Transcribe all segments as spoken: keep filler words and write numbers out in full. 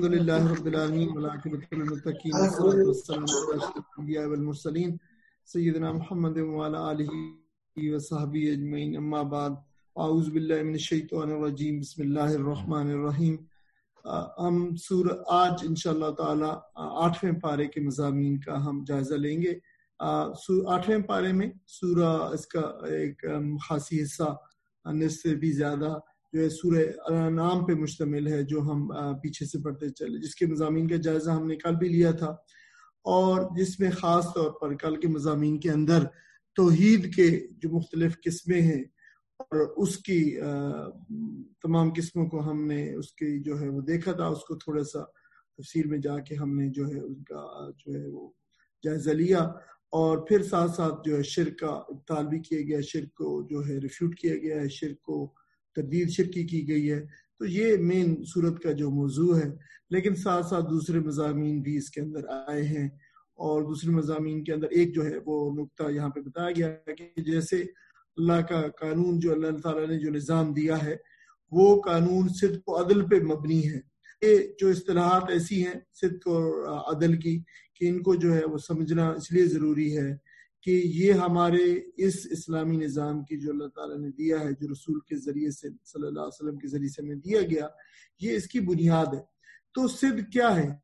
الحمدللہ رب العالمین والعاقبۃ للمتقین والصلاۃ والسلام علی اشرف الانبیاء والمرسلین سیدنا محمد وعلی آلہ وصحبہ اجمعین، اما بعد، اعوذ باللہ من الشیطان الرجیم، بسم اللہ الرحمن الرحیم۔ ہم سورہ آج انشاءاللہ تعالی آٹھویں پارے کے مضامین کا ہم جائزہ لیں گے۔ آٹھویں پارے میں سورہ اس کا ایک خاصی حصہ نصف سے بھی زیادہ جو ہے سورہ انعام پہ مشتمل ہے، جو ہم پیچھے سے پڑھتے چلے، جس کے مضامین کا جائزہ ہم نے کل بھی لیا تھا، اور جس میں خاص طور پر کل کے مضامین کے اندر توحید کے جو مختلف قسمیں ہیں اور اس کی تمام قسموں کو ہم نے اس کی جو ہے وہ دیکھا تھا، اس کو تھوڑا سا تفصیل میں جا کے ہم نے جو ہے ان کا جو ہے وہ جائزہ لیا، اور پھر ساتھ ساتھ جو ہے شرک کا ابطال بھی کیا گیا، شرک کو جو ہے ریفیوٹ کیا گیا ہے، شرک کو تردید شرکی کی گئی ہے۔ تو یہ مین صورت کا جو موضوع ہے، لیکن ساتھ ساتھ دوسرے مضامین بھی اس کے اندر آئے ہیں، اور دوسرے مضامین کے اندر ایک جو ہے وہ نقطہ یہاں پہ بتایا گیا کہ جیسے اللہ کا قانون جو اللہ تعالیٰ نے جو نظام دیا ہے، وہ قانون صدق و عدل پہ مبنی ہے۔ یہ جو اصطلاحات ایسی ہیں صدق اور عدل کی کہ ان کو جو ہے وہ سمجھنا اس لیے ضروری ہے کہ یہ ہمارے اس اسلامی نظام کی جو اللہ تعالیٰ نے دیا ہے، جو رسول کے ذریعے سے صلی اللہ علیہ وسلم کے ذریعے سے ہمیں دیا گیا، یہ اس کی بنیاد ہے۔ تو صدق کیا ہے؟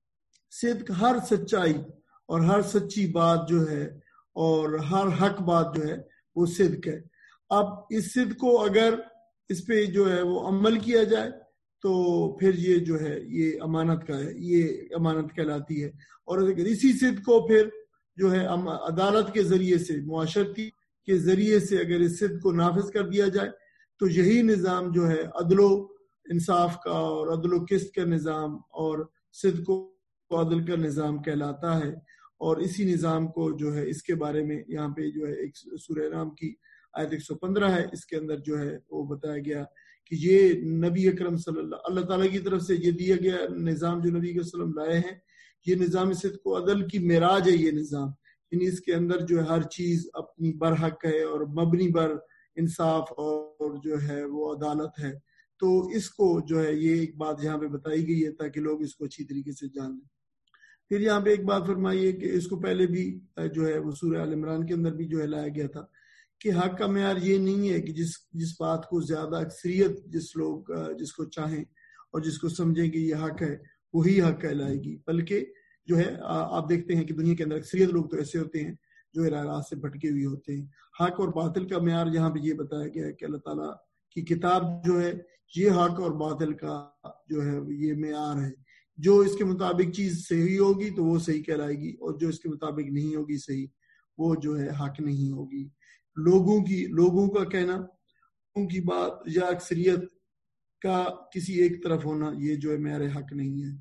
صدق ہر سچائی اور ہر سچی بات جو ہے اور ہر حق بات جو ہے وہ صدق ہے۔ اب اس صدق کو اگر اس پہ جو ہے وہ عمل کیا جائے تو پھر یہ جو ہے یہ امانت کا ہے، یہ امانت کہلاتی ہے، اور اگر اسی صدق کو پھر جو ہے عدالت کے ذریعے سے، معاشرتی کے ذریعے سے اگر اس صدق کو نافذ کر دیا جائے تو یہی نظام جو ہے عدل و انصاف کا اور عدل و قسط کا نظام اور صدق و عدل کا نظام کہلاتا ہے۔ اور اسی نظام کو جو ہے اس کے بارے میں یہاں پہ جو ہے ایک سورہ انعام کی آیت ایک سو پندرہ ہے، اس کے اندر جو ہے وہ بتایا گیا کہ یہ نبی اکرم صلی اللہ اللہ تعالیٰ کی طرف سے یہ دیا گیا نظام جو نبی صلی اللہ علیہ وسلم لائے ہیں، یہ نظام صدق و عدل کی معراج ہے۔ یہ نظام یعنی اس کے اندر جو ہے ہر چیز اپنی برحق ہے اور مبنی بر انصاف اور جو ہے وہ عدالت ہے۔ تو اس کو جو ہے یہ ایک بات یہاں پہ بتائی گئی ہے تاکہ لوگ اس کو اچھی طریقے سے جان لیں۔ پھر یہاں پہ ایک بات فرمائیے کہ اس کو پہلے بھی جو ہے وہ سورہ آل عمران کے اندر بھی جو ہے لایا گیا تھا کہ حق کا معیار یہ نہیں ہے کہ جس جس بات کو زیادہ اکثریت جس لوگ جس کو چاہیں اور جس کو سمجھیں کہ یہ حق ہے وہی حق کہلائے گی، بلکہ جو ہے آپ دیکھتے ہیں کہ دنیا کے اندر اکثریت لوگ تو ایسے ہوتے ہیں جو راست سے بھٹکے ہوئے ہوتے ہیں۔ حق اور باطل کا معیار یہاں پہ یہ بتایا گیا ہے کہ اللہ تعالیٰ کی کتاب جو ہے یہ حق اور باطل کا جو ہے یہ معیار ہے۔ جو اس کے مطابق چیز صحیح ہوگی تو وہ صحیح کہلائے گی، اور جو اس کے مطابق نہیں ہوگی صحیح، وہ جو ہے حق نہیں ہوگی۔ لوگوں کی لوگوں کا کہنا، لوگوں کی بات یا اکثریت کا کسی ایک طرف ہونا، یہ جو ہے معیار حق نہیں ہے۔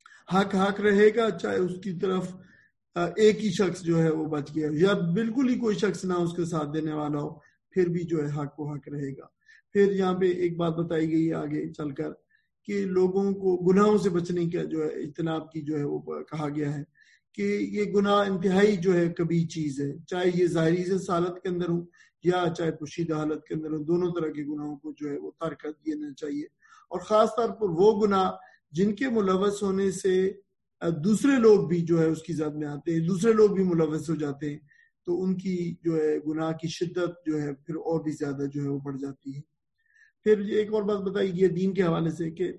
حق حق رہے گا چاہے اس کی طرف ایک ہی شخص جو ہے وہ بچ گیا یا بالکل ہی کوئی شخص نہ اس کے ساتھ دینے والا ہو، پھر بھی جو ہے حق کو حق رہے گا۔ پھر یہاں پہ ایک بات بتائی گئی ہے آگے چل کر کہ لوگوں کو گناہوں سے بچنے کا جو ہے اجتناب کی جو ہے وہ کہا گیا ہے کہ یہ گناہ انتہائی جو ہے کبھی چیز ہے، چاہے یہ ظاہری سے حالت کے اندر ہو یا چاہے پوشیدہ حالت کے اندر ہو، دونوں طرح کے گناہوں کو جو ہے وہ ترک کر دینا چاہیے۔ اور خاص طور پر وہ گناہ جن کے ملوث ہونے سے دوسرے لوگ بھی جو ہے اس کی زد میں آتے ہیں، دوسرے لوگ بھی ملوث ہو جاتے ہیں، تو ان کی جو ہے گناہ کی شدت جو ہے پھر اور بھی زیادہ جو ہے وہ بڑھ جاتی ہے۔ پھر ایک اور بات بتائی گئی ہے دین کے حوالے سے کہ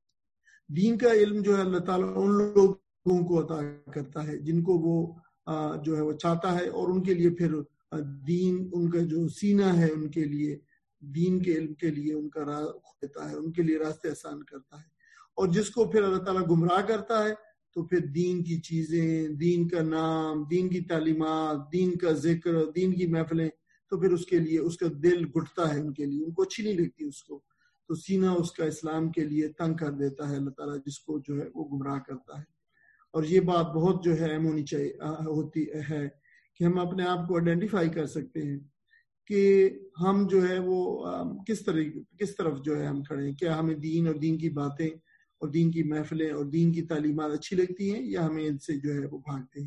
دین کا علم جو ہے اللہ تعالیٰ ان لوگوں کو عطا کرتا ہے جن کو وہ جو ہے وہ چاہتا ہے، اور ان کے لیے پھر دین ان کا جو سینہ ہے ان کے لیے دین کے علم کے لیے ان کا راہ دیتا ہے، ان کے لیے راستے آسان کرتا ہے۔ اور جس کو پھر اللہ تعالیٰ گمراہ کرتا ہے تو پھر دین کی چیزیں، دین کا نام، دین کی تعلیمات، دین کا ذکر، دین کی محفلیں، تو پھر اس کے لیے اس کا دل گھٹتا ہے، ان کے لیے ان کو اچھی نہیں لگتی، اس کو تو سینہ اس کا اسلام کے لیے تنگ کر دیتا ہے اللہ تعالیٰ، جس کو جو ہے وہ گمراہ کرتا ہے۔ اور یہ بات بہت جو ہے اہم ہونی چاہیے ہوتی ہے کہ ہم اپنے آپ کو آئیڈینٹیفائی کر سکتے ہیں کہ ہم جو ہے وہ کس طرح کس طرف جو ہے ہم کھڑے ہیں۔ کیا ہمیں دین اور دین کی باتیں اور دین کی محفلیں اور دین کی تعلیمات اچھی لگتی ہیں یا ہمیں ان سے جو ہے وہ بھاگتے ہیں۔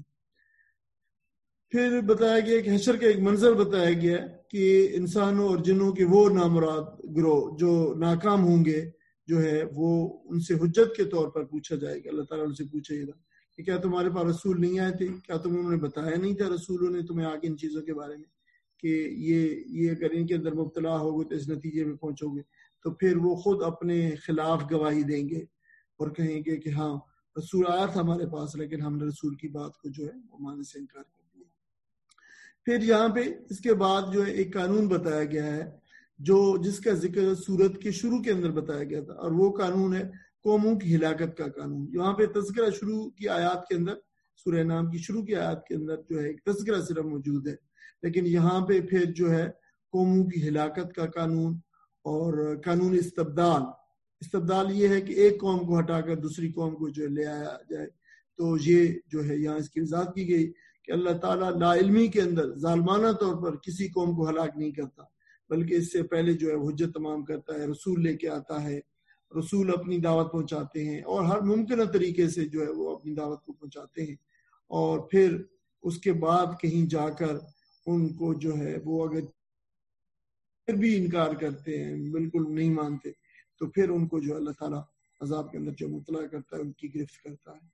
پھر بتایا گیا کہ حشر کا ایک منظر بتایا گیا کہ انسانوں اور جنوں کے وہ نامراد گروہ جو ناکام ہوں گے جو ہے وہ ان سے حجت کے طور پر پوچھا جائے گا. اللہ تعالیٰ ان سے پوچھے گا کہ کیا تمہارے پاس رسول نہیں آئے تھے؟ کیا تم انہوں نے بتایا نہیں تھا رسولوں نے تمہیں آگے ان چیزوں کے بارے میں کہ یہ یہ اگر ان کے اندر مبتلا ہوگے تو اس نتیجے میں پہنچو گے؟ تو پھر وہ خود اپنے خلاف گواہی دیں گے اور کہیں گے کہ ہاں رسول آیا تھا ہمارے پاس لیکن ہم نے رسول کی بات کو جو ہے وہ ماننے سے انکار کر دیا. پھر یہاں پہ اس کے بعد جو ہے ایک قانون بتایا گیا ہے جو جس کا ذکر سورت کے شروع کے اندر بتایا گیا تھا، اور وہ قانون ہے قوموں کی ہلاکت کا قانون. یہاں پہ تذکرہ شروع کی آیات کے اندر، سورہ نام کی شروع کی آیات کے اندر جو ہے ایک تذکرہ صرف موجود ہے، لیکن یہاں پہ پھر جو ہے قوموں کی ہلاکت کا قانون اور قانون استبدال. استبدال یہ ہے کہ ایک قوم کو ہٹا کر دوسری قوم کو جو لے آیا جائے. تو یہ جو ہے یہاں اس کی وضاحت کی گئی کہ اللہ تعالیٰ لا علمی کے اندر ظالمانہ طور پر کسی قوم کو ہلاک نہیں کرتا، بلکہ اس سے پہلے جو ہے حجت تمام کرتا ہے، رسول لے کے آتا ہے، رسول اپنی دعوت پہنچاتے ہیں اور ہر ممکنہ طریقے سے جو ہے وہ اپنی دعوت کو پہنچاتے ہیں، اور پھر اس کے بعد کہیں جا کر ان کو جو ہے وہ اگر پھر بھی انکار کرتے ہیں، بالکل نہیں مانتے، تو پھر ان کو جو اللہ تعالیٰ عذاب کے اندر جو مطلع کرتا ہے، ان کی گرفت کرتا ہے.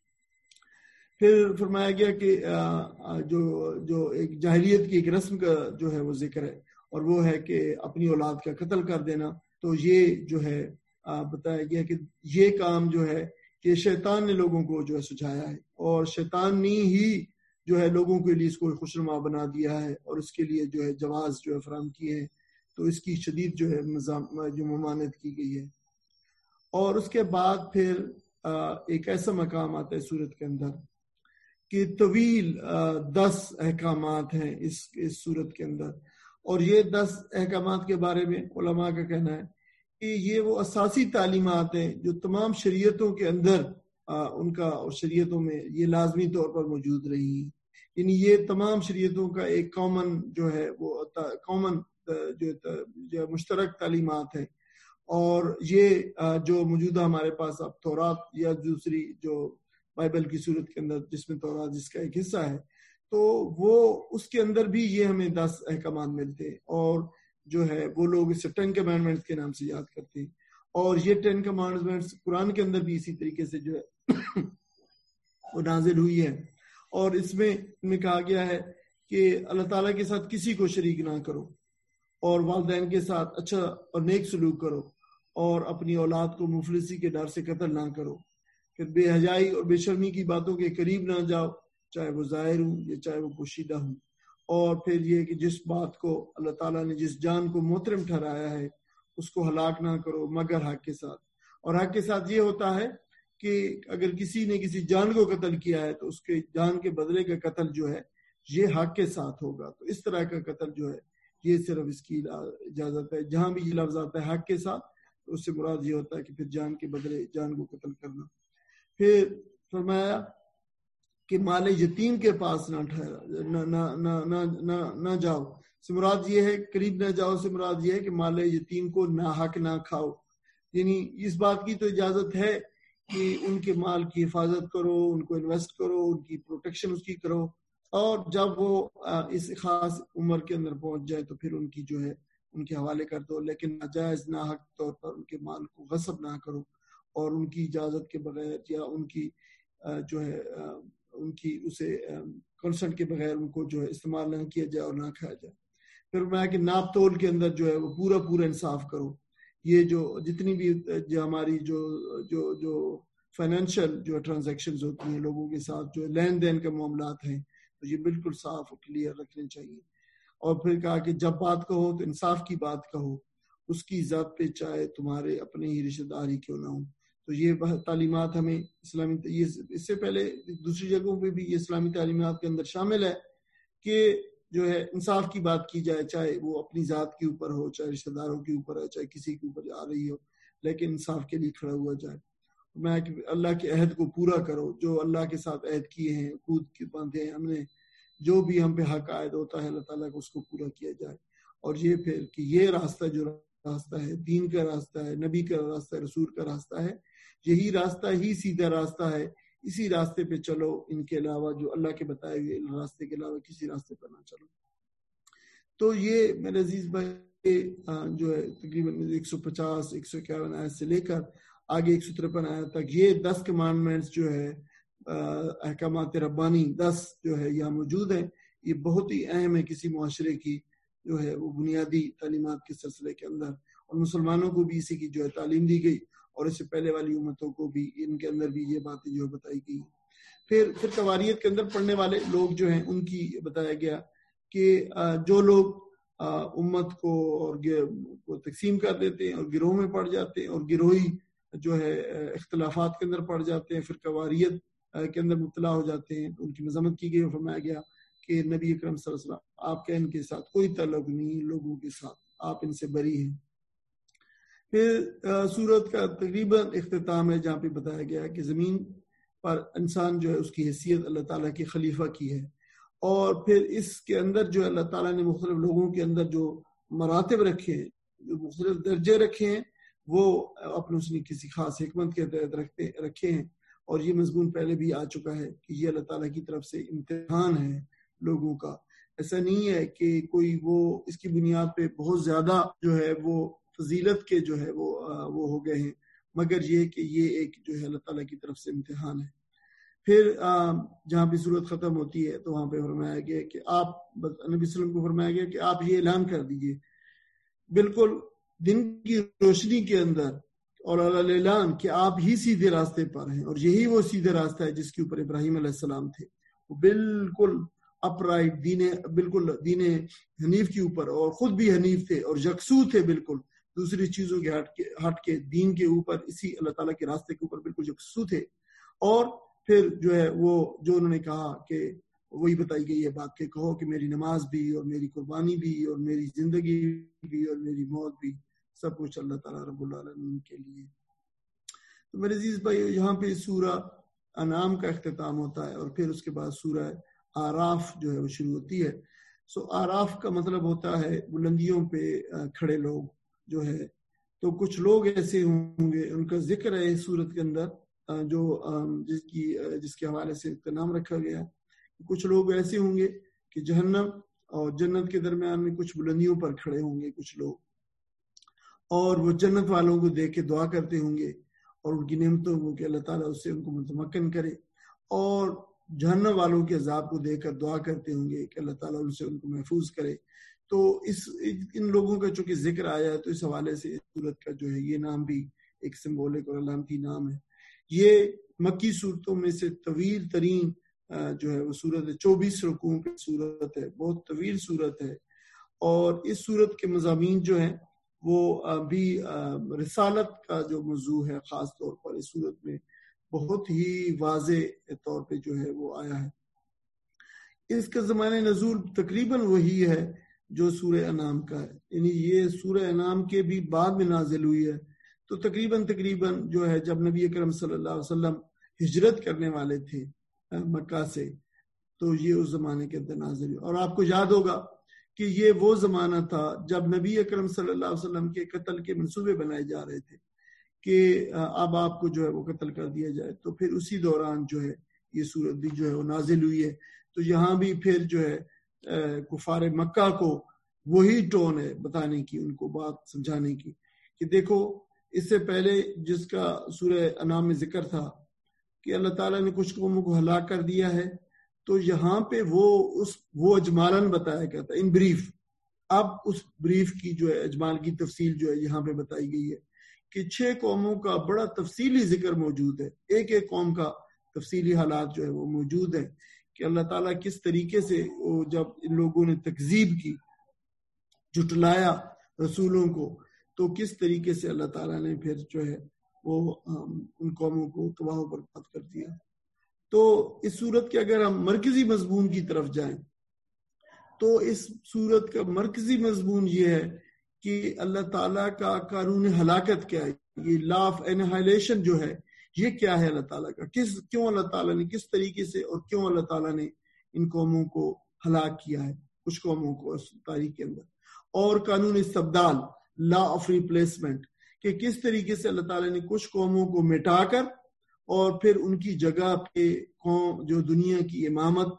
پھر فرمایا گیا کہ جو جو ایک جاہلیت کی ایک رسم کا جو ہے وہ ذکر ہے، اور وہ ہے کہ اپنی اولاد کا قتل کر دینا. تو یہ جو ہے بتایا گیا کہ یہ کام جو ہے کہ شیطان نے لوگوں کو جو ہے سجھایا ہے، اور شیطان نے ہی جو ہے لوگوں کے لیے اس کو خوشنما بنا دیا ہے اور اس کے لیے جو ہے جواز جو ہے فراہم کیے ہیں. تو اس کی شدید جو ہے جو ممانعت کی گئی ہے. اور اس کے بعد پھر ایک ایسا مقام آتا ہے سورت کے اندر کہ طویل دس احکامات ہیں اس اس سورت کے اندر، اور یہ دس احکامات کے بارے میں علماء کا کہنا ہے کہ یہ وہ اساسی تعلیمات ہیں جو تمام شریعتوں کے اندر ان کا اور شریعتوں میں یہ لازمی طور پر موجود رہی ہیں. یعنی یہ تمام شریعتوں کا ایک کامن جو ہے وہ کامن جو مشترک تعلیمات ہیں. اور یہ جو موجودہ ہمارے پاس اب تورات یا دوسری جو بائبل کی صورت کے اندر جس میں تورات جس کا ایک حصہ ہے، تو وہ اس کے اندر بھی یہ ہمیں دس احکامات ملتے ہیں، اور جو ہے وہ لوگ اسے ٹین کمانڈمنٹس کے نام سے یاد کرتے ہیں. اور یہ ٹین کمانڈمنٹس قرآن کے اندر بھی اسی طریقے سے جو ہے وہ نازل ہوئی ہے. اور اس میں میں کہا گیا ہے کہ اللہ تعالیٰ کے ساتھ کسی کو شریک نہ کرو، اور والدین کے ساتھ اچھا اور نیک سلوک کرو، اور اپنی اولاد کو مفلسی کے ڈر سے قتل نہ کرو. پھر بے حیائی اور بے شرمی کی باتوں کے قریب نہ جاؤ، چاہے وہ ظاہر ہوں یا چاہے وہ پوشیدہ ہوں. اور پھر یہ کہ جس بات کو اللہ تعالیٰ نے جس جان کو محترم ٹھہرایا ہے اس کو ہلاک نہ کرو مگر حق کے ساتھ. اور حق کے ساتھ یہ ہوتا ہے کہ اگر کسی نے کسی جان کو قتل کیا ہے تو اس کے جان کے بدلے کا قتل جو ہے یہ حق کے ساتھ ہوگا. تو اس طرح کا قتل جو ہے یہ صرف اس کی اجازت ہے. جہاں بھی یہ لفظ آتا ہے حق کے ساتھ تو اس سے مراد یہ ہوتا ہے کہ پھر جان کے بدلے جان کو قتل کرنا. پھر فرمایا کہ مال یتیم کے پاس نہ ٹھہرا نہ نہ نہ نہ نہ نہ جاؤ. سے مراد یہ ہے قریب نہ جاؤ سے مراد یہ ہے کہ مال یتیم کو ناحق نہ کھاؤ. یعنی اس بات کی تو اجازت ہے کہ ان کے مال کی حفاظت کرو، ان کو انویسٹ کرو، ان کی پروٹیکشن اس کی کرو، اور جب وہ اس خاص عمر کے اندر پہنچ جائے تو پھر ان کی جو ہے ان کے حوالے کر دو، لیکن ناجائز ناحق طور پر ان کے مال کو غصب نہ کرو، اور ان کی اجازت کے بغیر یا ان کی جو ہے ان کی اسے کنسنٹ کے بغیر ان کو جو ہے استعمال نہ کیا جائے اور نہ کھایا جائے. پھر میں کہ ناپ تول کے اندر جو ہے وہ پورا پورا انصاف کرو. یہ جو جتنی بھی جو ہماری جو جو جو فائنینشیل جو ٹرانزیکشنز ہوتی ہیں لوگوں کے ساتھ جو لین دین کے معاملات ہیں تو یہ بالکل صاف اور کلیئر رکھنے چاہیے. اور پھر کہا کہ جب بات کہو تو انصاف کی بات کہو، اس کی ذات پہ چاہے تمہارے اپنے ہی رشتہ دار ہی کیوں نہ ہوں. تو یہ تعلیمات ہمیں اسلامی یہ اس سے پہلے دوسری جگہوں پہ بھی یہ اسلامی تعلیمات کے اندر شامل ہے کہ جو ہے انصاف کی بات کی جائے، چاہے وہ اپنی ذات کے اوپر ہو، چاہے رشتہ داروں کے اوپر ہو، چاہے کسی کے اوپر آ رہی ہو، لیکن انصاف کے لیے کھڑا ہوا جائے. میں کہ اللہ کے عہد کو پورا کرو، جو اللہ کے ساتھ عہد کیے ہیں، خود کے باندھے ہیں ہم نے، جو بھی ہم پہ حق عائد ہوتا ہے اللہ تعالیٰ کو اس کو پورا کیا جائے. اور یہ پھر کہ یہ راستہ جو راستہ ہے دین کا راستہ ہے، نبی کا راستہ ہے، رسول کا راستہ ہے، یہی راستہ ہی سیدھا راستہ ہے. اسی راستے پہ چلو، ان کے علاوہ جو اللہ کے بتائے ہوئے راستے کے علاوہ کسی راستے پر نہ چلو. تو یہ میرے عزیز بھائی جو ہے تقریباً ایک سو پچاس ایک سو اکیاون آیت سے لے کر آگے ایک سو ترپن آیت تک یہ دس کمانڈمنٹس جو ہے احکامات ربانی دس جو ہے یہاں موجود ہیں. یہ بہت ہی اہم ہے کسی معاشرے کی جو ہے وہ بنیادی تعلیمات کے سلسلے کے اندر, اور مسلمانوں کو بھی اسی کی جو ہے تعلیم دی گئی, اور اس سے پہلے والی امتوں کو بھی ان کے اندر بھی یہ باتیں جو ہے بتائی گئی. پھر پھر تواریت کے اندر پڑھنے والے لوگ جو ہیں ان کی بتایا گیا کہ جو لوگ امت کو اور کو تقسیم کر دیتے ہیں اور گروہ میں پڑ جاتے ہیں اور گروہی جو ہے اختلافات کے اندر پڑ جاتے ہیں, پھر تواریت کے اندر مبتلا ہو جاتے ہیں, تو ان کی مذمت کی گئی اور فرمایا گیا کہ نبی اکرم صلی اللہ علیہ وسلم آپ کا ان کے ساتھ کوئی تعلق نہیں, لوگوں کے ساتھ آپ ان سے بری ہیں. پھر سورت کا تقریباً اختتام ہے جہاں پہ بتایا گیا کہ زمین پر انسان جو ہے اس کی حیثیت اللہ تعالیٰ کے خلیفہ کی ہے, اور پھر اس کے اندر جو اللہ تعالیٰ نے مختلف لوگوں کے اندر جو مراتب رکھے ہیں, جو مختلف درجے رکھے ہیں, وہ اپنے اس نے کسی خاص حکمت کے تحت رکھتے رکھے ہیں. اور یہ مضمون پہلے بھی آ چکا ہے کہ یہ اللہ تعالیٰ کی طرف سے امتحان ہے لوگوں کا. ایسا نہیں ہے کہ کوئی وہ اس کی بنیاد پہ بہت زیادہ جو ہے وہ فضیلت کے جو ہے وہ وہ ہو گئے ہیں, مگر یہ کہ یہ ایک جو ہے اللہ تعالیٰ کی طرف سے امتحان ہے. پھر جہاں پہ صورت ختم ہوتی ہے تو وہاں پہ فرمایا گیا کہ آپ نبی صلی اللہ علیہ وسلم کو فرمایا گیا کہ آپ یہ اعلان کر دیجئے بالکل دن کی روشنی کے اندر اور اعلان کہ آپ ہی سیدھے راستے پر ہیں, اور یہی وہ سیدھے راستہ ہے جس کے اوپر ابراہیم علیہ السلام تھے. وہ بالکل اپرائٹ دین بالکل دین حنیف کے اوپر, اور خود بھی حنیف تھے اور یکسو تھے بالکل دوسری چیزوں کے ہٹ کے ہٹ کے دین کے اوپر, اسی اللہ تعالیٰ کے راستے کے اوپر بالکل یکسو تھے. اور پھر جو ہے وہ جو انہوں نے کہا کہ وہی بتائی گئی ہے بات کہ کہو کہ میری نماز بھی اور میری قربانی بھی اور میری زندگی بھی اور میری موت بھی سب کچھ اللہ تعالیٰ رب العالمین کے لیے. تو میرے عزیز بھائی یہاں پہ سورہ انعام کا اختتام ہوتا ہے, اور پھر اس کے بعد سورہ آراف جو ہے وہ شروع ہوتی ہے. سو آراف کا مطلب ہوتا ہے بلندیوں پہ کھڑے لوگ جو ہے. تو کچھ لوگ ایسے ہوں گے, ان کا ذکر ہے اس سورت کے اندر جو جس کی جس کے حوالے سے نام رکھا گیا. کچھ لوگ ایسے ہوں گے کہ جہنم اور جنت کے درمیان میں کچھ بلندیوں پر کھڑے ہوں گے کچھ لوگ, اور وہ جنت والوں کو دیکھ کے دعا کرتے ہوں گے اور ان کی نعمتوں کو کہ اللہ تعالیٰ اس سے ان کو متمکن کرے, اور جہنم والوں کے عذاب کو دیکھ کر دعا کرتے ہوں گے کہ اللہ تعالیٰ ان سے ان کو محفوظ کرے. تو اس ان لوگوں کا چونکہ ذکر آیا ہے تو اس حوالے سے اس سورت کا جو ہے یہ نام بھی ایک سمبولک اور علامتی نام ہے. یہ مکی صورتوں میں سے طویل ترین جو ہے وہ صورت ہے, چوبیس رکوعوں کی صورت ہے, بہت طویل صورت ہے. اور اس صورت کے مضامین جو ہیں وہ بھی رسالت کا جو موضوع ہے خاص طور پر اس صورت میں بہت ہی واضح طور پہ جو ہے وہ آیا ہے. اس کا زمانہ نزول تقریباً وہی ہے جو سورہ انعام کا ہے, یعنی یہ سورہ انعام کے بھی بعد میں نازل ہوئی ہے. تو تقریباً تقریباً جو ہے جب نبی اکرم صلی اللہ علیہ وسلم ہجرت کرنے والے تھے مکہ سے, تو یہ اس زمانے کے اندر نازل ہوئی. اور آپ کو یاد ہوگا کہ یہ وہ زمانہ تھا جب نبی اکرم صلی اللہ علیہ وسلم کے قتل کے منصوبے بنائے جا رہے تھے کہ اب آپ کو جو ہے وہ قتل کر دیا جائے. تو پھر اسی دوران جو ہے یہ صورت بھی جو ہے وہ نازل ہوئی ہے. تو یہاں بھی پھر جو ہے کفار مکہ کو وہی ٹون ہے بتانے کی, ان کو بات سمجھانے کی کہ دیکھو اس سے پہلے جس کا سورہ انعام میں ذکر تھا کہ اللہ تعالیٰ نے کچھ قوموں کو ہلاک کر دیا ہے, تو یہاں پہ وہ اس وہ اجمالاً بتایا گیا تھا ان بریف. اب اس بریف کی جو ہے اجمال کی تفصیل جو ہے یہاں پہ بتائی گئی ہے کہ چھ قوموں کا بڑا تفصیلی ذکر موجود ہے, ایک ایک قوم کا تفصیلی حالات جو ہے وہ موجود ہے کہ اللہ تعالیٰ کس طریقے سے وہ جب ان لوگوں نے تکذیب کی, جھٹلایا رسولوں کو, تو کس طریقے سے اللہ تعالیٰ نے پھر جو ہے وہ ان قوموں کو تباہ و برباد کر دیا. تو اس صورت کے اگر ہم مرکزی مضمون کی طرف جائیں تو اس صورت کا مرکزی مضمون یہ ہے کہ اللہ تعالیٰ کا قانون ہلاکت کیا ہے, یہ لا آف انہائلیشن جو ہے یہ کیا ہے اللہ تعالیٰ کا, کس کیوں اللہ تعالیٰ نے کس طریقے سے اور کیوں اللہ تعالیٰ نے ان قوموں کو ہلاک کیا ہے, کچھ قوموں کو اس تاریخ کے اندر. اور قانون استبدال لا آف ریپلیسمنٹ کہ کس طریقے سے اللہ تعالیٰ نے کچھ قوموں کو مٹا کر اور پھر ان کی جگہ پہ قوم جو دنیا کی امامت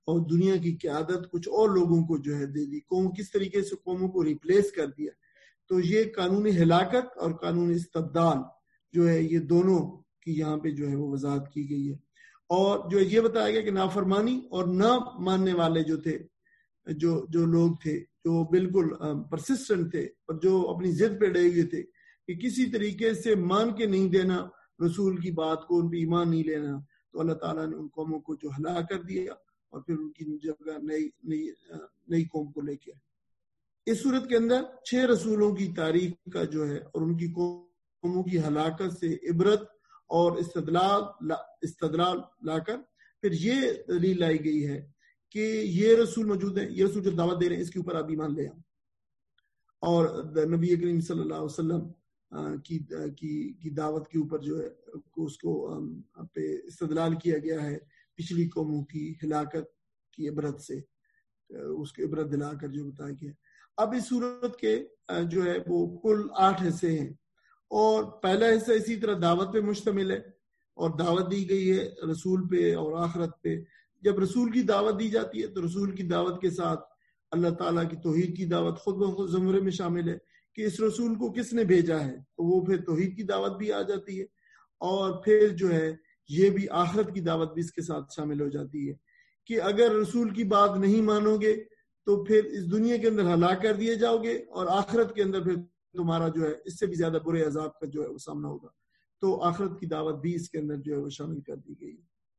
اور دنیا کی قیادت کچھ اور لوگوں کو جو ہے دے دی، قوم کس طریقے سے قوموں کو ریپلیس کر دیا. تو یہ قانون ہلاکت اور قانون استبدال جو ہے یہ دونوں کی یہاں پہ جو ہے وہ وضاحت کی گئی ہے. اور جو یہ بتایا گیا کہ نافرمانی اور نہ ماننے والے جو تھے، جو جو لوگ تھے جو بالکل پرسسٹنٹ تھے اور جو اپنی ضد پہ ڈے ہوئے تھے کہ کسی طریقے سے مان کے نہیں دینا رسول کی بات کو، ان پہ ایمان نہیں لینا، تو اللہ تعالیٰ نے ان قوموں کو جو ہلاک کر دیا اور پھر ان کی جگہ نئی نئی نئی قوم کو لے کے. اس صورت کے اندر چھ رسولوں کی تاریخ کا جو ہے اور ان کی قوموں کی ہلاکت سے عبرت اور استدلال استدلال لا کر پھر یہ دلیل لائی گئی ہے کہ یہ رسول موجود ہیں، یہ رسول جو دعوت دے رہے ہیں اس کے اوپر آپ ایمان لے آؤ. اور نبی کریم صلی اللہ علیہ وسلم کی کی کی دعوت کے اوپر جو ہے اس کو پہ استدلال کیا گیا ہے پچھلی قوموں کی ہلاکت کی عبرت سے، اس کے عبرت دلا کر جو بتایا گیا. اب اس صورت کے جو ہے وہ کل آٹھ حصے ہیں، اور پہلا حصہ اسی طرح دعوت پہ مشتمل ہے اور دعوت دی گئی ہے رسول پہ اور آخرت پہ. جب رسول کی دعوت دی جاتی ہے تو رسول کی دعوت کے ساتھ اللہ تعالیٰ کی توحید کی دعوت خود بخود زمرے میں شامل ہے کہ اس رسول کو کس نے بھیجا ہے، تو وہ پھر توحید کی دعوت بھی آ جاتی ہے، اور پھر جو ہے یہ بھی آخرت کی دعوت بھی اس کے ساتھ شامل ہو جاتی ہے کہ اگر رسول کی بات نہیں مانو گے تو پھر اس دنیا کے اندر ہلاک کر دیے جاؤ گے، اور آخرت کے اندر پھر تمہارا جو ہے اس سے بھی زیادہ برے عذاب کا جو ہے وہ سامنا ہوگا. تو آخرت کی دعوت بھی اس کے اندر جو ہے وہ شامل کر دی گئی.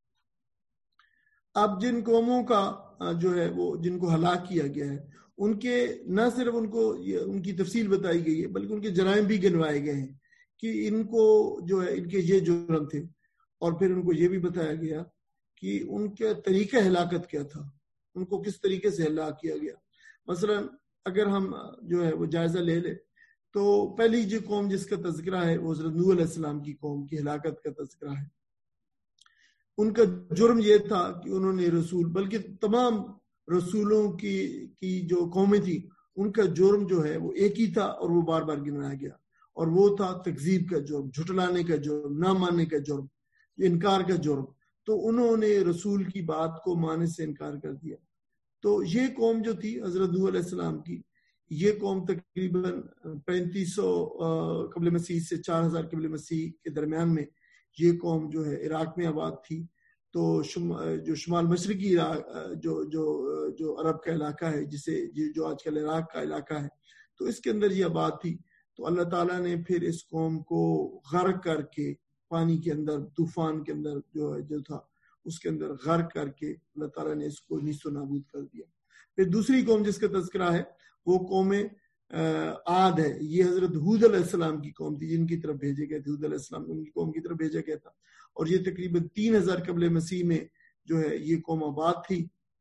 اب جن قوموں کا جو ہے وہ جن کو ہلاک کیا گیا ہے ان کے نہ صرف ان کو ان کی تفصیل بتائی گئی ہے بلکہ ان کے جرائم بھی گنوائے گئے ہیں کہ ان کو جو ہے ان کے یہ جرم تھے، اور پھر ان کو یہ بھی بتایا گیا کہ ان کے طریقہ ہلاکت کیا تھا، ان کو کس طریقے سے ہلاک کیا گیا. مثلا اگر ہم جو ہے وہ جائزہ لے لیں تو پہلی جو قوم جس کا تذکرہ ہے وہ حضرت نوح علیہ السلام کی قوم کی ہلاکت کا تذکرہ ہے. ان کا جرم یہ تھا کہ انہوں نے رسول بلکہ تمام رسولوں کی کی جو قومیں تھیں ان کا جرم جو ہے وہ ایک ہی تھا اور وہ بار بار گنوایا گیا، اور وہ تھا تکذیب کا جرم، جھٹلانے کا جرم، نہ ماننے کا جرم، انکار کا جرم. تو انہوں نے رسول کی بات کو ماننے سے انکار کر دیا. تو یہ قوم جو تھی حضرت نوح علیہ السلام کی، یہ قوم تقریباً پینتیس سو قبل مسیح سے چار ہزار قبل مسیح کے درمیان میں یہ قوم جو ہے عراق میں آباد تھی. تو جو شمال مشرقی جو جو جو عرب کا علاقہ ہے جسے جو آج کل عراق کا علاقہ ہے، تو اس کے اندر یہ آباد تھی. تو اللہ تعالیٰ نے پھر اس قوم کو غرق کر کے پانی کے اندر، طوفان کے اندر جو ہے جو تھا اس کے اندر غرق کر کے اللہ تعالیٰ نے اس کو نیست و نابود کر دیا. پھر دوسری قوم جس کا تذکرہ ہے وہ قوم عاد ہے. یہ حضرت ہود علیہ السلام کی قوم تھی جن کی طرف بھیجے گئے تھے، ہود علیہ السلام ان کی قوم کی طرف بھیجا گیا تھا، اور یہ تقریباً تین ہزار قبل مسیح میں جو ہے یہ قوم آباد تھی.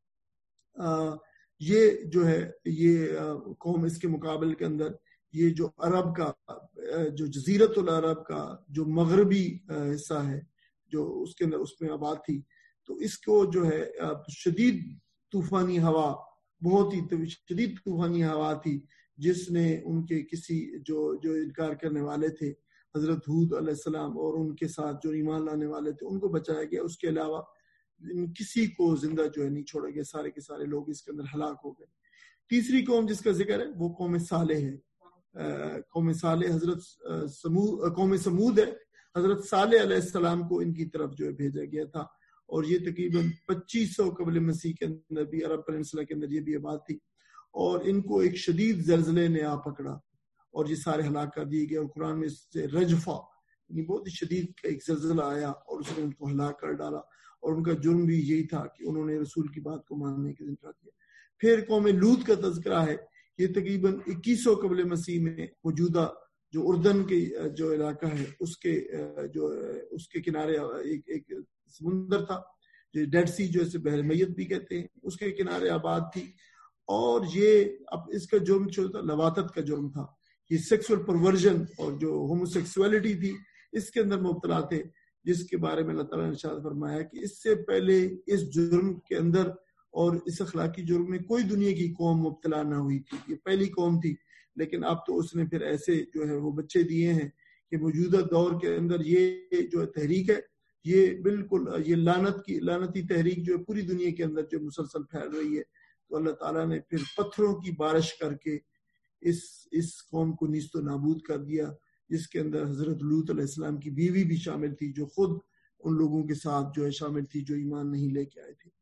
یہ جو ہے یہ قوم اس کے مقابل کے اندر یہ جو عرب کا جو جزیرت العرب کا جو مغربی حصہ ہے جو اس کے اندر اس میں آباد تھی، تو اس کو جو ہے شدید طوفانی ہوا، بہت ہی شدید طوفانی ہوا تھی جس نے ان کے کسی جو جو انکار کرنے والے تھے حضرت ہود علیہ السلام اور ان کے ساتھ جو ایمان لانے والے تھے ان کو بچایا گیا. اس کے علاوہ کسی کو زندہ جو ہے نہیں چھوڑا گیا، سارے کے سارے لوگ اس کے اندر ہلاک ہو گئے. تیسری قوم جس کا ذکر ہے وہ قوم صالح ہے. قوم صالح حضرت سمود قوم سمود ہے. حضرت صالح علیہ السلام کو ان کی طرف جو ہے بھیجا گیا تھا، اور یہ تقریباً پچیس سو قبل مسیح کے اندر بھی عرب پیننسلا کے اندر یہ بھی آباد تھی، اور ان کو ایک شدید زلزلے نے آ پکڑا اور یہ سارے ہلاک کر دیے گئے. اور قرآن میں اس سے رجفہ یعنی بہت ہی شدید ایک زلزلہ آیا اور اس نے ان کو ہلاک کر ڈالا، اور ان کا جرم بھی یہی تھا کہ انہوں نے رسول کی بات کو ماننے کا انکار کیا. پھر قوم لوط کا تذکرہ ہے. یہ تقریباً اکیس سو قبل مسیح میں موجودہ جو اردن کے جو علاقہ ہے اس کے جو اس کے کنارے ایک ایک سمندر تھا جو ڈیڈ سی جو اسے بحر میت بھی کہتے ہیں، اس کے کنارے آباد تھی. اور یہ اب اس کا جرم جو تھا لواطت کا جرم تھا. یہ سیکسول پرورژن اور جو ہوموسیکسولیٹی تھی اس کے اندر مبتلا تھے، جس کے بارے میں اللہ تعالیٰ نے ارشاد فرمایا کہ اس سے پہلے اس جرم کے اندر اور اس اخلاقی جرم میں کوئی دنیا کی قوم مبتلا نہ ہوئی تھی. یہ پہلی قوم تھی، لیکن اب تو اس نے پھر ایسے جو ہے وہ بچے دیے ہیں کہ موجودہ دور کے اندر یہ جو تحریک ہے یہ بالکل یہ لعنت کی لعنتی تحریک جو ہے پوری دنیا کے اندر جو مسلسل پھیل رہی ہے، تو اللہ تعالیٰ نے پھر پتھروں کی بارش کر کے اس اس قوم کو نیست و نابود کر دیا، جس کے اندر حضرت لوط علیہ السلام کی بیوی بھی شامل تھی، جو خود ان لوگوں کے ساتھ جو ہے شامل تھی جو ایمان نہیں لے کے آئے تھے۔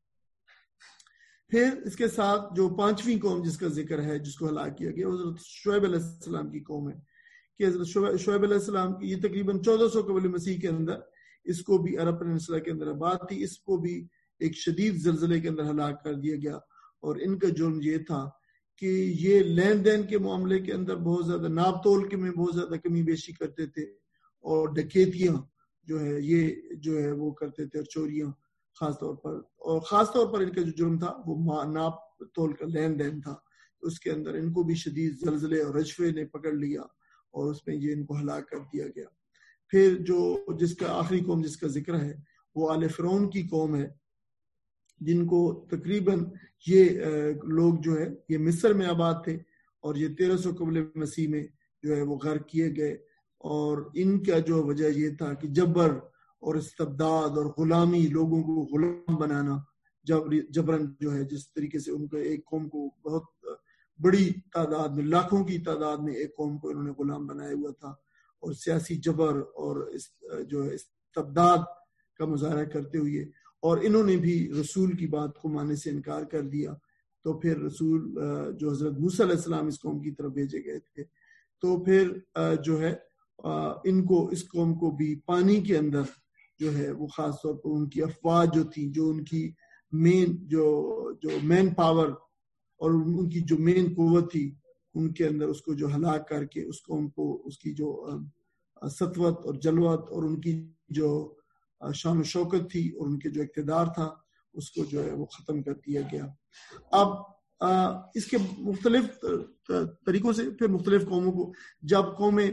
پھر اس کے ساتھ جو پانچویں قوم جس کا ذکر ہے، جس کو ہلاک کیا گیا، حضرت شعیب علیہ السلام کی قوم ہے کہ حضرت شعیب علیہ السلام کی یہ تقریباً چودہ سو قبل مسیح کے اندر اس کو بھی عرب پینسلا کے اندر آباد تھی، اس کو بھی ایک شدید زلزلے کے اندر ہلاک کر دیا گیا۔ اور ان کا جرم یہ تھا کہ یہ لین دین کے معاملے کے اندر بہت زیادہ ناپ تول کے میں بہت زیادہ کمی بیشی کرتے تھے، اور ڈکیتیاں جو ہے یہ جو ہے وہ کرتے تھے، اور چوریاں خاص طور پر، اور خاص طور پر ان کا جو جرم تھا وہ ناپ تول کا لین دین تھا۔ اس کے اندر ان کو بھی شدید زلزلے اور رجفے نے پکڑ لیا، اور اس میں یہ ان کو ہلاک کر دیا گیا۔ پھر جو جس کا آخری قوم جس کا ذکر ہے وہ آل فرعون کی قوم ہے، جن کو تقریباً یہ لوگ جو ہے یہ مصر میں آباد تھے، اور یہ تیرہ سو قبل مسیح میں جو ہے وہ غرق کیے گئے۔ اور ان کا جو وجہ یہ تھا کہ جبر اور استبداد اور غلامی، لوگوں کو غلام بنانا جبر جبرن جو ہے، جس طریقے سے ان کو ایک قوم کو بہت بڑی تعداد میں، لاکھوں کی تعداد میں ایک قوم کو انہوں نے غلام بنایا ہوا تھا، اور سیاسی جبر اور جو ہے استبداد کا مظاہرہ کرتے ہوئے، اور انہوں نے بھی رسول کی بات کو ماننے سے انکار کر دیا۔ تو پھر رسول جو حضرت موسیٰ علیہ السلام اس قوم کی طرف بھیجے گئے تھے، تو پھر جو ہے ان کو اس قوم کو بھی پانی کے اندر جو ہے وہ خاص طور پر ان کی افواج جو تھی، جو ان کی مین جو جو مین پاور اور ان کی جو مین قوت تھی، ان کے اندر اس کو جو ہلاک کر کے اس قوم کو اس کی جو سطوت اور جلوت اور ان کی جو شان و شوکت تھی اور ان کے جو اقتدار تھا، اس کو جو ہے وہ ختم کر دیا گیا۔ اب اس کے مختلف طریقوں سے پھر مختلف قوموں کو، جب قومیں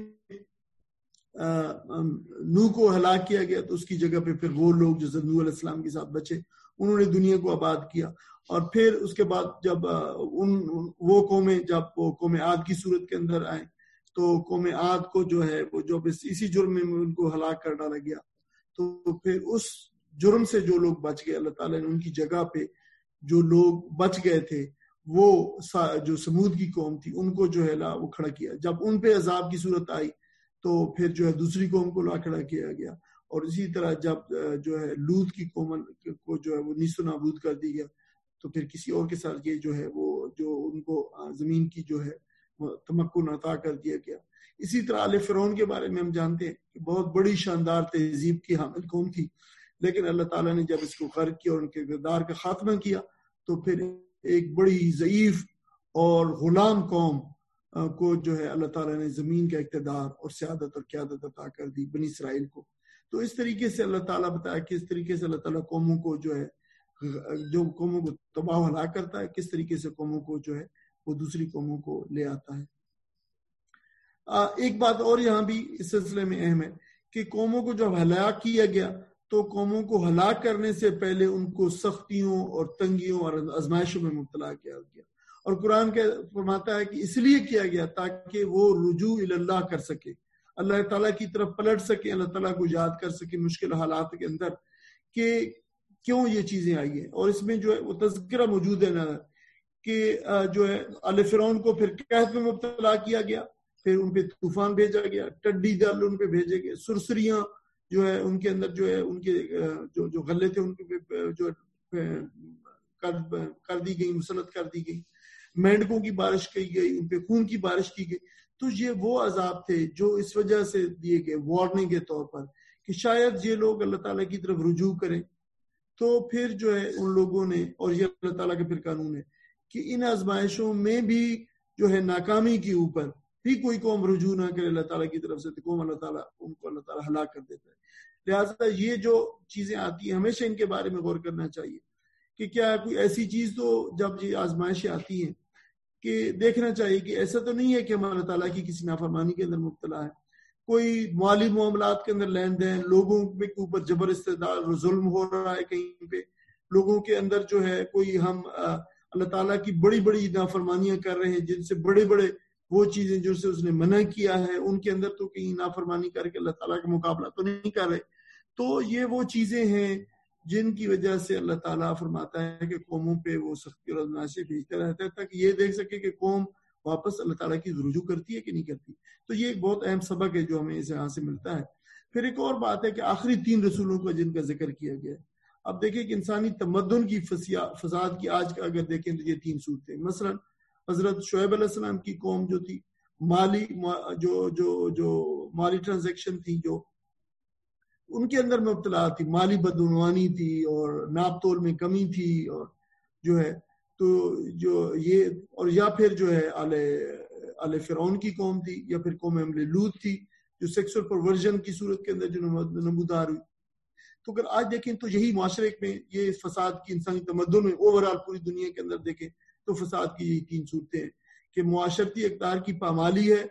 نوح کو ہلاک کیا گیا تو اس کی جگہ پہ پھر وہ لوگ جو نوح علیہ السلام کے ساتھ بچے، انہوں نے دنیا کو آباد کیا۔ اور پھر اس کے بعد جب ان وہ قومیں جب وہ قوم عاد کی صورت کے اندر آئیں تو قوم عاد کو جو ہے وہ جو اسی جرم میں ان کو ہلاک کر ڈالا گیا۔ تو پھر اس جرم سے جو لوگ بچ گئے، اللہ تعالیٰ نے ان کی جگہ پہ جو لوگ بچ گئے تھے، وہ جو سمود کی قوم تھی، ان کو جو ہے لا وہ کھڑا کیا۔ جب ان پہ عذاب کی صورت آئی تو پھر جو ہے دوسری قوم کو لا کھڑا کیا گیا، اور اسی طرح جب جو ہے لوط کی قوم کو جو ہے وہ نیست و نابود کر دی گیا، تو پھر کسی اور کے ساتھ یہ جو ہے وہ جو ان کو زمین کی جو ہے تمکن عطا کر دیا گیا۔ اسی طرح آل فرعون کے بارے میں ہم جانتے ہیں کہ بہت بڑی شاندار تہذیب کی حامل قوم تھی، لیکن اللہ تعالیٰ نے جب اس کو غرق کیا اور ان کے اقتدار کا خاتمہ کیا، تو پھر ایک بڑی ضعیف اور غلام قوم کو جو ہے اللہ تعالیٰ نے زمین کا اقتدار اور سیادت اور قیادت عطا کر دی بنی اسرائیل کو۔ تو اس طریقے سے اللہ تعالیٰ بتایا کہ اس طریقے سے اللہ تعالیٰ قوموں کو جو ہے جو قوموں کو تباہ و ہلاک کرتا ہے، کس طریقے سے قوموں کو جو ہے وہ دوسری قوموں کو لے آتا ہے۔ ایک بات اور یہاں بھی اس سلسلے میں اہم ہے کہ قوموں کو جب ہلاک کیا گیا تو قوموں کو ہلاک کرنے سے پہلے ان کو سختیوں اور تنگیوں اور آزمائشوں میں مبتلا کیا گیا، اور قرآن کے فرماتا ہے کہ اس لیے کیا گیا تاکہ وہ رجوع اللہ کر سکے، اللہ تعالیٰ کی طرف پلٹ سکے، اللہ تعالیٰ کو یاد کر سکے مشکل حالات کے اندر کہ کیوں یہ چیزیں آئی ہیں۔ اور اس میں جو ہے وہ تذکرہ موجود ہے نا کہ جو ہے آل فرعون کو پھر قحط میں مبتلا کیا گیا، پھر ان پہ طوفان بھیجا گیا، ٹڈی دل ان پہ بھیجے گئے، سرسریاں جو ہے ان کے اندر جو ہے ان کے جو جو غلے تھے ان پہ جو کر دی گئی، مسلط کر دی گئی، مینڈکوں کی بارش کی گئی، ان پہ خون کی بارش کی گئی۔ تو یہ وہ عذاب تھے جو اس وجہ سے دیے گئے وارننگ کے طور پر کہ شاید یہ لوگ اللہ تعالیٰ کی طرف رجوع کریں، تو پھر جو ہے ان لوگوں نے، اور یہ اللہ تعالیٰ کا پھر قانون ہے کہ ان آزمائشوں میں بھی جو ہے ناکامی کے اوپر بھی کوئی قوم رجوع نہ کرے اللہ تعالیٰ کی طرف سے، تو قوم اللہ تعالیٰ ان کو اللہ تعالیٰ ہلاک کر دیتا ہے۔ لہٰذا یہ جو چیزیں آتی ہیں ہمیشہ ان کے بارے میں غور کرنا چاہیے کہ کیا کوئی ایسی چیز، تو جب یہ آزمائشیں آتی ہیں کہ دیکھنا چاہیے کہ ایسا تو نہیں ہے کہ ہم اللہ تعالیٰ کی کسی نافرمانی کے اندر مبتلا ہے، کوئی مالی معاملات کے اندر لین دین، لوگوں کے اوپر جبر استعداد اور ظلم ہو رہا ہے، کہیں پہ لوگوں کے اندر جو ہے کوئی ہم اللہ تعالیٰ کی بڑی بڑی نافرمانیاں کر رہے ہیں، جن سے بڑے بڑے وہ چیزیں جو سے اس نے منع کیا ہے ان کے اندر تو کہیں نافرمانی کر کے اللہ تعالیٰ کا مقابلہ تو نہیں کر رہے۔ تو یہ وہ چیزیں ہیں جن کی وجہ سے اللہ تعالیٰ فرماتا ہے کہ قوموں پہ وہ سختی اور آزمائشیں بھیجتا رہتا ہے تاکہ یہ دیکھ سکے کہ قوم واپس اللہ تعالیٰ کی رجوع کرتی ہے کہ نہیں کرتی. تو یہ ایک بہت اہم سبق ہے جو ہمیں اس یہاں سے ملتا ہے. پھر ایک اور بات ہے کہ آخری تین رسولوں کا جن کا ذکر کیا گیا ہے. اب دیکھیں کہ انسانی تمدن کی فساد کی آج کا اگر دیکھیں تو یہ تین صورتیں. مثلا حضرت شعیب علیہ السلام کی قوم جو تھی, مالی جو جو جو مالی ٹرانزیکشن تھی جو ان کے اندر مبتلا تھی, مالی بدعنوانی تھی اور ناپ تول میں کمی تھی, اور جو ہے تو جو یہ اور یا پھر جو ہے آل آل فرعون کی قوم تھی, یا پھر قوم عمل لوط تھی جو سیکسول پرورژن کی صورت کے اندر جو نمودار ہوئی. تو اگر آج دیکھیں تو یہی معاشرے میں یہ فساد کی انسانی تمدن میں اوورال پوری دنیا کے اندر دیکھیں تو فساد کی یہی تین صورتیں ہیں کہ معاشرتی اقدار کی پامالی ہے,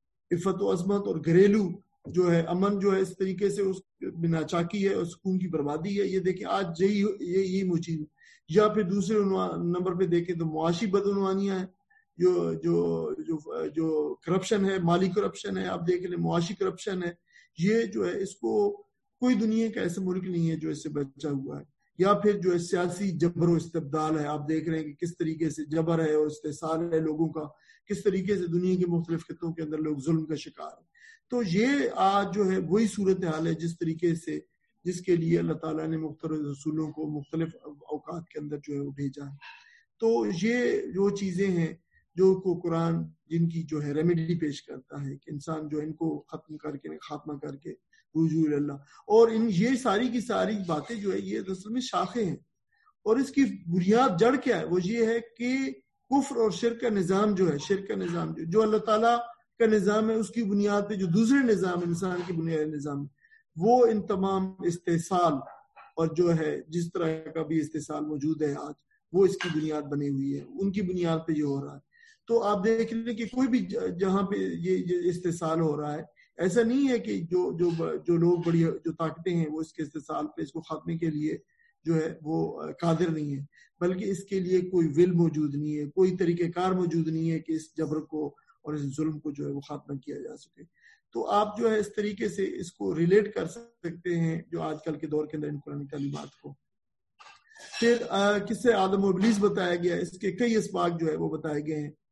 عفت و عظمت اور گھریلو جو ہے امن جو ہے اس طریقے سے اس بنا چاکی ہے اور سکون کی بربادی ہے. یہ دیکھیں آج یہی یہی وہ چیز. یا پھر دوسرے نمبر پہ دیکھیں تو معاشی بدعنوانیاں ہیں, جو جو جو جو کرپشن ہے, مالی کرپشن ہے, آپ دیکھ لیں معاشی کرپشن ہے. یہ جو ہے اس کو کوئی دنیا کا ایسا ملک نہیں ہے جو اس سے بچا ہوا ہے. یا پھر جو ہے سیاسی جبر و استبدال ہے, آپ دیکھ رہے ہیں کہ کس طریقے سے جبر ہے اور استحصال ہے لوگوں کا, کس طریقے سے دنیا کے مختلف خطوں کے اندر لوگ ظلم کا شکار ہیں. تو یہ آج جو ہے وہی صورتحال ہے جس طریقے سے جس کے لیے اللہ تعالیٰ نے مختلف رسولوں کو مختلف اوقات کے اندر جو ہے وہ بھیجا ہے. تو یہ جو چیزیں ہیں جو کو قرآن جن کی جو ہے ریمیڈی پیش کرتا ہے کہ انسان جو ان کو ختم کر کے خاتمہ کر کے رجوع اللہ. اور ان یہ ساری کی ساری باتیں جو ہے یہ اصل میں شاخیں ہیں, اور اس کی بنیاد جڑ کیا ہے, وہ یہ ہے کہ کفر اور شرک کا نظام جو ہے, شرک کا نظام جو جو اللہ تعالیٰ کا نظام ہے اس کی بنیاد پہ جو دوسرے نظام انسان کی بنیادی نظام وہ ان تمام استحصال اور جو ہے جس طرح کا بھی استحصال موجود ہے آج وہ اس کی بنیاد بنی ہوئی ہے, ان کی بنیاد پہ یہ ہو رہا ہے. تو آپ دیکھ لیں کہ کوئی بھی جہاں پہ یہ استحصال ہو رہا ہے ایسا نہیں ہے کہ جو جو جو لوگ بڑی جو طاقتیں ہیں وہ اس کے استحصال پہ اس کو خاتمے کے لیے جو ہے وہ قادر نہیں ہے, بلکہ اس کے لیے کوئی ول موجود نہیں ہے, کوئی طریقہ کار موجود نہیں ہے کہ اس جبر کو اور اس ظلم کو جو ہے وہ خاتمہ کیا جا سکے. تو آپ جو ہے اس طریقے سے اس کو ریلیٹ کر سکتے ہیں جو آج کل کے دور کے اندر ان قرآن تعلیمات کو. پھر کس سے آدم و ابلیس بتایا گیا, اس کے کئی اسباق جو ہے وہ بتائے گئے ہیں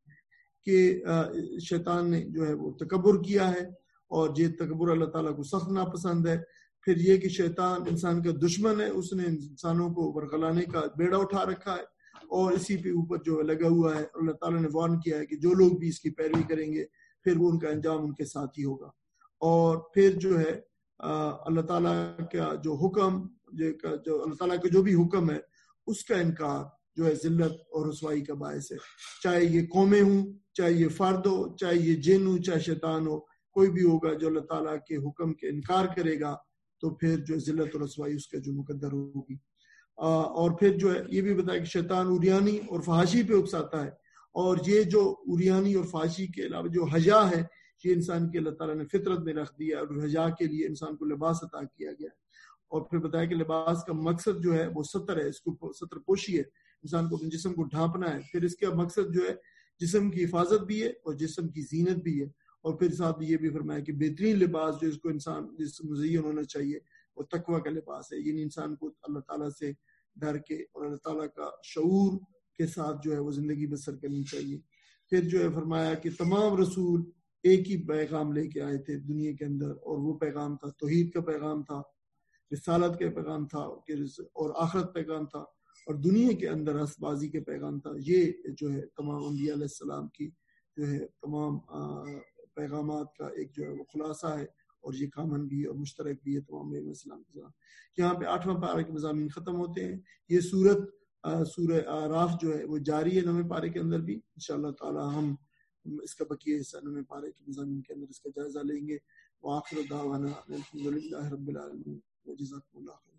کہ شیطان نے جو ہے وہ تکبر کیا ہے, اور یہ تکبر اللہ تعالیٰ کو سخت ناپسند ہے. پھر یہ کہ شیطان انسان کا دشمن ہے, اس نے انسانوں کو برگلانے کا بیڑا اٹھا رکھا ہے اور اسی پہ اوپر جو لگا ہوا ہے. اللہ تعالیٰ نے وارن کیا ہے کہ جو لوگ بھی اس کی پیروی کریں گے پھر وہ ان کا انجام ان کے ساتھ ہی ہوگا. اور پھر جو ہے اللہ تعالیٰ کا جو حکم جو اللہ تعالیٰ کا جو بھی حکم ہے اس کا انکار جو ہے ذلت اور رسوائی کا باعث ہے. چاہے یہ قومیں ہوں, چاہے یہ فرد ہو, چاہے یہ جن ہو, چاہے شیطان ہو, کوئی بھی ہوگا جو اللہ تعالیٰ کے حکم کے انکار کرے گا تو پھر جو ذلت اور رسوائی اس کا جو مقدر ہوگی. اور پھر جو ہے یہ بھی بتایا کہ شیطان اوریانی اور فحاشی پہ اکساتا ہے, اور یہ جو اوریانی اور فحاشی کے علاوہ جو حیا ہے یہ انسان کے اللہ تعالیٰ نے فطرت میں رکھ دیا, اور حیا کے لیے انسان کو لباس عطا کیا گیا. اور پھر بتایا کہ لباس کا مقصد جو ہے وہ ستر ہے, اس کو ستر پوشی ہے, انسان کو اپنے جسم کو ڈھانپنا ہے. پھر اس کا مقصد جو ہے جسم کی حفاظت بھی ہے اور جسم کی زینت بھی ہے. اور پھر ساتھ یہ بھی فرمایا کہ بہترین لباس جو اس کو انسان جس مزین ہونا چاہیے وہ تقوی کا لباس ہے, یعنی انسان کو اللہ تعالیٰ سے ڈر کے اور اللہ تعالیٰ کا شعور کے ساتھ جو ہے وہ زندگی بسر کرنی چاہیے. پھر جو ہے فرمایا کہ تمام رسول ایک ہی پیغام لے کے آئے تھے دنیا کے اندر, اور وہ پیغام تھا توحید کا پیغام تھا, رسالت کا پیغام تھا, اور آخرت پیغام تھا, اور دنیا کے اندر ہنس بازی کے پیغام تھا. یہ جو ہے تمام انبیاء علیہ السلام کی جو ہے تمام پیغامات کا ایک جو ہے وہ خلاصہ ہے, اور یہ کامن بھی ہے اور مشترک بھی ہے تمام علیہ السلام کے ساتھ. یہاں پہ آٹھواں پارے کے مضامین ختم ہوتے ہیں. یہ سورت سورہ اعراف جو ہے وہ جاری ہے نویں پارے کے اندر بھی. انشاءاللہ تعالی ہم اس کا بقیہ حصہ نویں پارے کے مضامین کے اندر اس کا جائزہ لیں گے. وآخر دعوانا الحمدللہ رب العالمین. جزاکم اللہ خیر.